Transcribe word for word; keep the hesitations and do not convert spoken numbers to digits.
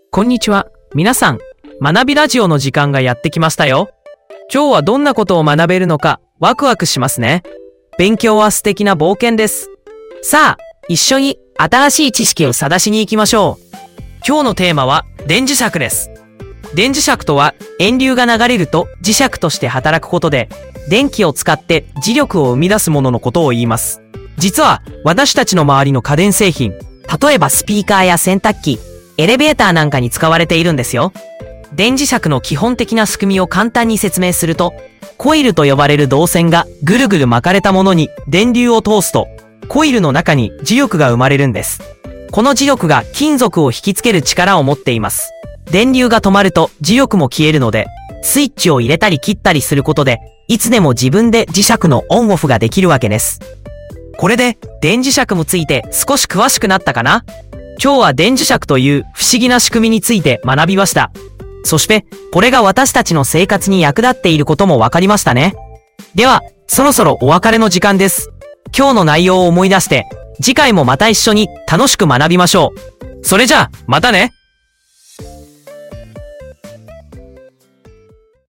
こんにちは。皆さん、学びラジオの時間がやってきましたよ。今日はどんなことを学べるのかワクワクしますね。勉強は素敵な冒険です。さあ、一緒に新しい知識を探しに行きましょう。今日のテーマは電磁石です。電磁石とは電流が流れると磁石として働くことで電気を使って磁力を生み出すもののことを言います。実は私たちの周りの家電製品、例えばスピーカーや洗濯機、エレベーターなんかに使われているんですよ。電磁石の基本的な仕組みを簡単に説明すると、コイルと呼ばれる導線がぐるぐる巻かれたものに電流を通すと、コイルの中に磁力が生まれるんです。この磁力が金属を引きつける力を持っています。電流が止まると磁力も消えるので、スイッチを入れたり切ったりすることで、いつでも自分で磁石のオンオフができるわけです。これで電磁石もついて少し詳しくなったかな？今日は電磁石という不思議な仕組みについて学びました。そして、これが私たちの生活に役立っていることもわかりましたね。では、そろそろお別れの時間です。今日の内容を思い出して、次回もまた一緒に楽しく学びましょう。それじゃあ、またね。